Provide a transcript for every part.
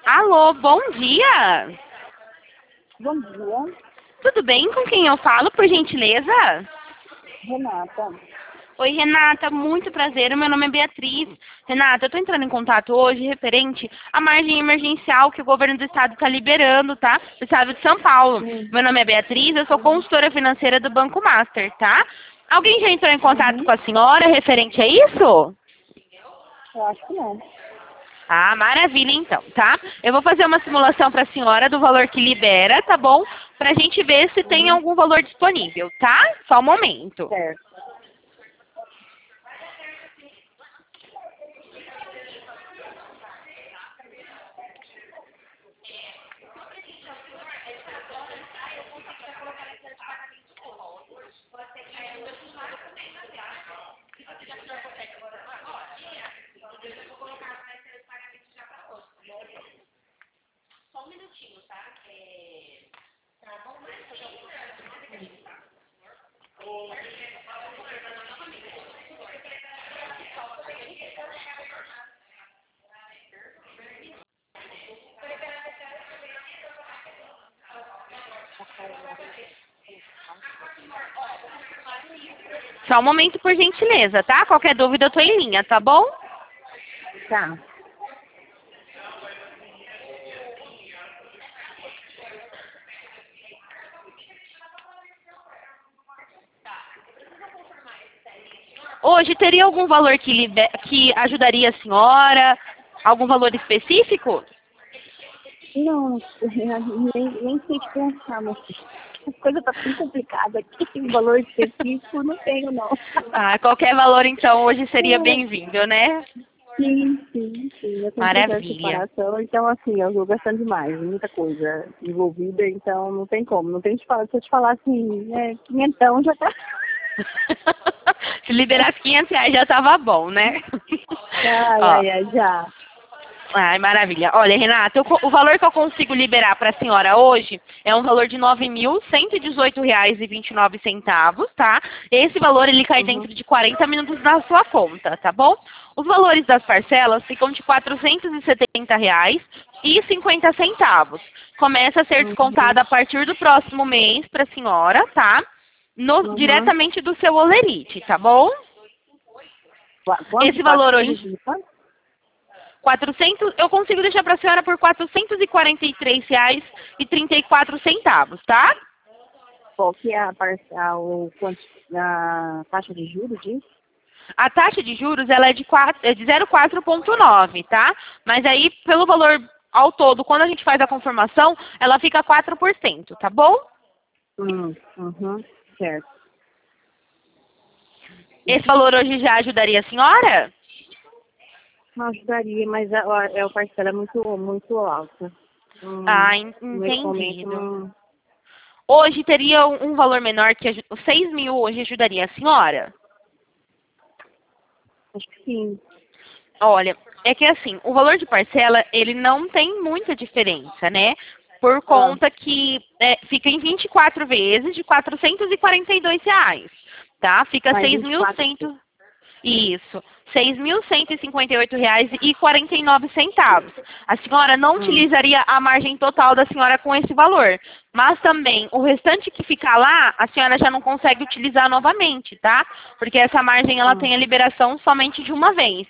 Alô, bom dia. Bom dia, Tudo bem? Com quem eu falo, por gentileza? Renata. Oi, Renata, muito prazer. Meu nome é Beatriz. Renata, eu estou entrando em contato hoje referente à margem emergencial que o governo do estado está liberando, tá? Do estado de São Paulo. Meu nome é Beatriz, eu sou consultora financeira do Banco Master, tá? Alguém já entrou em contato com a senhora referente a isso? Eu acho que não. Ah, maravilha então, tá? Eu vou fazer uma simulação para a senhora do valor que libera, tá bom? Para a gente ver se tem algum valor disponível, tá? Só um momento. Certo. Só um momento, por gentileza, tá? Qualquer dúvida eu tô em linha, tá bom? Tá. Hoje teria algum valor que ajudaria a senhora? Algum valor específico? Não, nem sei te pensar, mas a coisa tá tão complicada aqui. O valor específico não tenho, não. Ah, qualquer valor então hoje seria bem-vindo, né? Sim. Eu tenho processo de Maravilha. separação, então assim, eu vou gastando demais, muita coisa envolvida, então não tem como. Não tem te falar, se eu te falar assim, quinhentão já tá. Se liberasse R$ 500 já tava bom, né? Ó, Já. ai, maravilha. Olha, Renata, o valor que eu consigo liberar para a senhora hoje é um valor de R$ 9.118,29, tá? Esse valor ele cai dentro de 40 minutos na sua conta, tá bom? Os valores das parcelas ficam de R$ 470,50. Começa a ser descontada a partir do próximo mês para a senhora, tá? Diretamente do seu Olerite, tá bom? Esse valor hoje... 400, eu consigo deixar para a senhora por R$ 443,34, tá? Qual que é a taxa de juros disso? A taxa de juros ela é de 0,4,9, tá? Mas aí, pelo valor ao todo, quando a gente faz a conformação, ela fica 4%, tá bom? Certo. Esse valor hoje já ajudaria a senhora? Não ajudaria, mas a parcela é muito alta. Nesse momento, Entendido. Hoje teria um valor menor que os 6 mil hoje ajudaria a senhora? acho que sim. Olha, é que assim, o valor de parcela, ele não tem muita diferença, né? Por conta que fica em 24 vezes de R$ 442, tá? Fica Mais 6.100. Isso, R$ 6.158,49. A senhora não utilizaria a margem total da senhora com esse valor, mas também o restante que ficar lá, a senhora já não consegue utilizar novamente, tá? Porque essa margem ela tem a liberação somente de uma vez.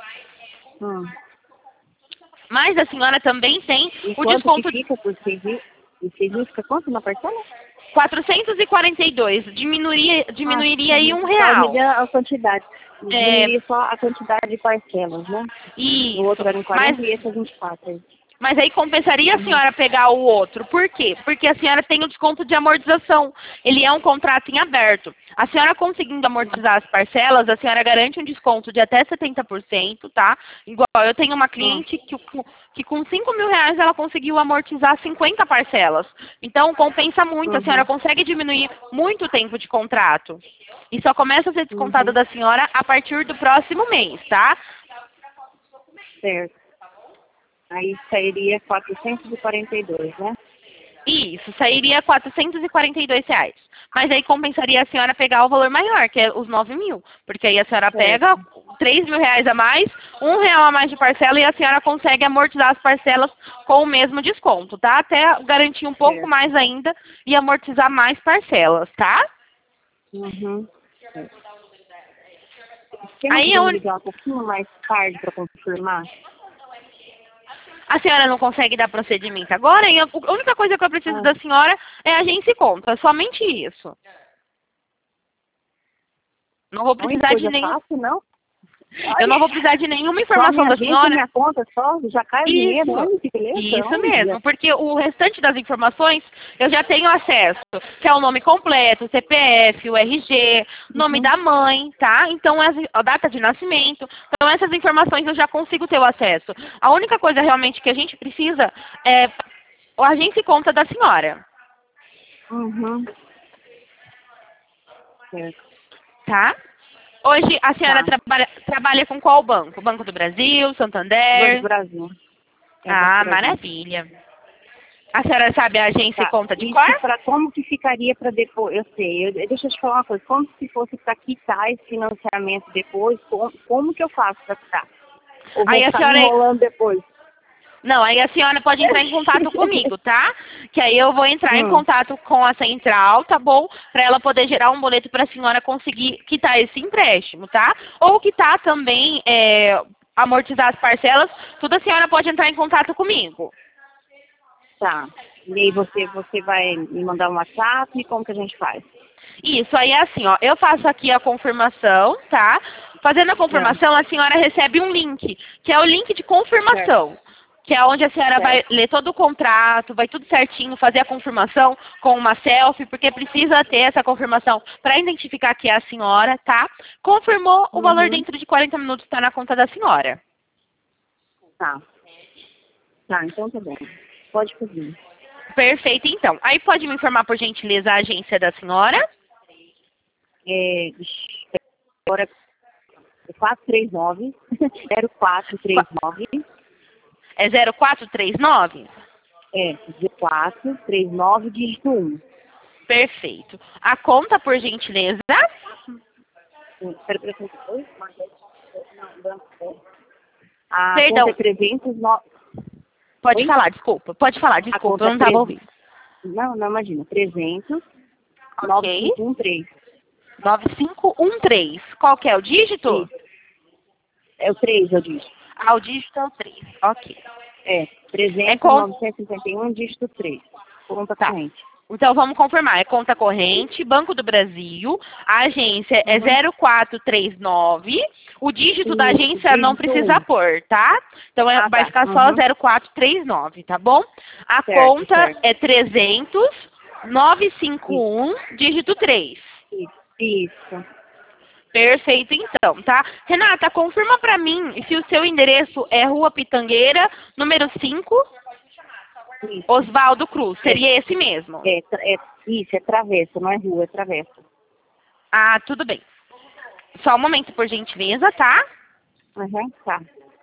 Mas a senhora também tem E o quanto desconto que fica por 6 mil? E 6 mil fica quanto na parcela? 442, diminuiria aí Só R$ 1. a quantidade. Diminuiria só a quantidade de parcelas, né? O outro Isso. era em 40 e esse é 24 aí. Mas aí compensaria a senhora pegar o outro. Por quê? Porque a senhora tem o desconto de amortização. Ele é um contrato em aberto. A senhora conseguindo amortizar as parcelas, a senhora garante um desconto de até 70%, tá? Igual eu tenho uma cliente que com R$ 5.000 ela conseguiu amortizar 50 parcelas. Então compensa muito, a senhora consegue diminuir muito o tempo de contrato. E só começa a ser descontado da senhora a partir do próximo mês, tá? Certo. Aí sairia 442, né? Isso, sairia R$ 442. Mas aí compensaria a senhora pegar o valor maior, que é os 9 mil. Porque aí a senhora pega R$ 3.000 a mais, R$ 1 a mais de parcela e a senhora consegue amortizar as parcelas com o mesmo desconto, tá? Até garantir um pouco Certo. mais ainda e amortizar mais parcelas, tá? Uhum. Você não Aí podia me ligar um pouquinho mais tarde para confirmar? a senhora não consegue dar procedimento agora, e a única coisa que eu preciso Ah, da senhora é a agência e conta, somente isso. Não vou a única precisar de coisa nenhum, fácil, não? eu não Olha, vou precisar de nenhuma só a informação minha da agência, senhora. minha conta só, já cai o dinheiro. Isso, Olha que beleza. isso Olha. mesmo, porque o restante das informações eu já tenho acesso, que é o nome completo, o CPF, o RG, nome Uhum. da mãe, tá? Então, a data de nascimento. Então, essas informações eu já consigo ter o acesso. A única coisa realmente que a gente precisa é a agência e conta da senhora, Uhum. Certo. tá? Hoje a senhora Tá. trabalha com qual banco? Banco do Brasil, Banco do Santander? Brasil. É, Banco do Ah, Brasil. maravilha. A senhora sabe a agência e Tá. conta de cor? Isso para como que ficaria para depois? Eu sei. Deixa eu te falar uma coisa. Como se fosse para quitar esse financiamento depois? Como que eu faço para quitar? Ou vou Aí a ficar me senhora enrolando depois? Não, aí a senhora pode entrar em contato comigo, tá? Que aí eu vou entrar em Hum, contato com a central, tá bom? Para ela poder gerar um boleto para a senhora conseguir quitar esse empréstimo, tá? Ou quitar também, amortizar as parcelas, tudo a senhora pode entrar em contato comigo. tá. E aí você vai me mandar um WhatsApp e como que a gente faz? Isso, aí é assim, ó, eu faço aqui a confirmação, tá? Fazendo a Não. confirmação, a senhora recebe um link, que é o link de Certo, confirmação, que é onde a senhora vai certo. ler todo o contrato, vai tudo certinho, fazer a confirmação com uma selfie, porque precisa ter essa confirmação para identificar que é a senhora, tá? Confirmou, o valor Uhum. dentro de 40 minutos está na conta da senhora. Tá. Tá, então tá bom. Pode fazer. Perfeito, então. Aí pode me informar, por gentileza, a agência da senhora? Ixi, agora é 439 0439 É 0439? é 0439 dígito 1. Perfeito. A conta, por gentileza? Espera, oi? Não, banco. A conta é Perdão, 309. pode Oi? falar, desculpa. Pode falar, A desculpa, conta eu é não estava 13. ouvindo. Não, imagina. 300 Ok. 9513. 9513. Qual que é o dígito? Isso. É o 3, eu disse. Ah, o dígito é o 3. Ok. É, É 300 conta. 951 dígito 3. Conta Tá. corrente. Então vamos confirmar. É conta corrente, Banco do Brasil. A agência é Uhum. 0439. O dígito da Isso, agência não dígito precisa 1. pôr, tá? Então Ah, vai tá. ficar só Uhum. 0439, tá bom? A Certo, conta certo. é 300 Isso, 951, dígito 3. isso. Perfeito, então, tá? Renata, confirma pra mim se o seu endereço é Rua Pitangueira, número 5, Isso. Oswaldo Cruz. É, Seria esse mesmo? isso, é travessa, não é rua, é travessa. Ah, tudo bem. Só um momento, por gentileza, tá? Uhum, tá.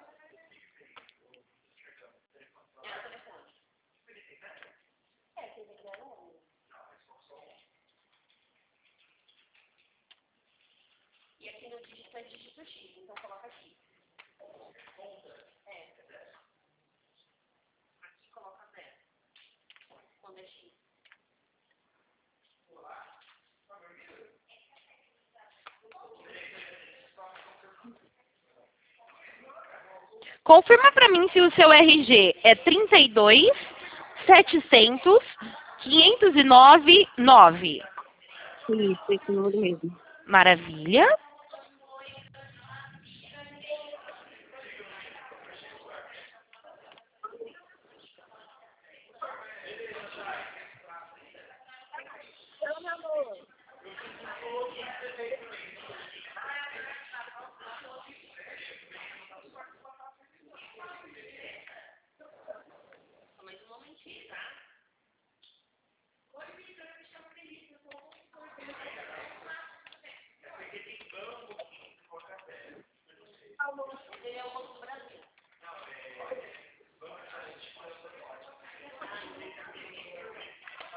Confirma pra mim se o seu RG é 32 700 509 9. Isso, esse número mesmo. Maravilha.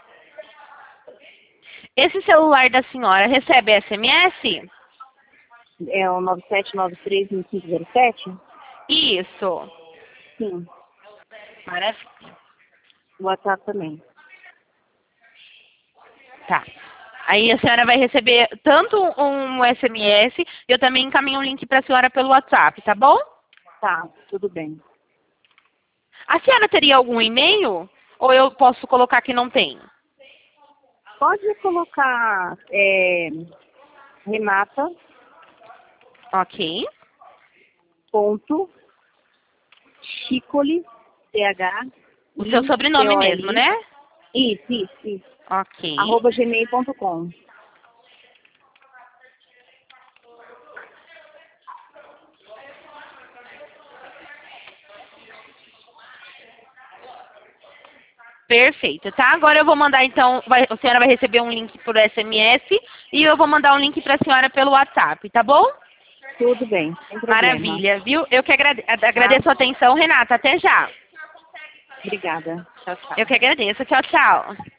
Esse celular da senhora recebe SMS? É o 9793-2507? Isso. Sim. Maravilha. O WhatsApp também. Tá. Aí a senhora vai receber tanto um SMS, eu também encaminho um link para a senhora pelo WhatsApp, tá bom? Tá, tudo bem. A senhora teria algum e-mail? Ou eu posso colocar que não tem? Pode colocar Renata Ok. ponto Chicoli, O seu sobrenome mesmo, né? Isso. Ok. @gmail.com. Perfeito, tá? Agora eu vou mandar então, a senhora vai receber um link por SMS e eu vou mandar um link para a senhora pelo WhatsApp, tá bom? Tudo bem, sem problema. Maravilha, viu? Eu que Tá? agradeço a atenção, Renata. Até já. Obrigada. Tchau, tchau. Eu que agradeço. Tchau, tchau.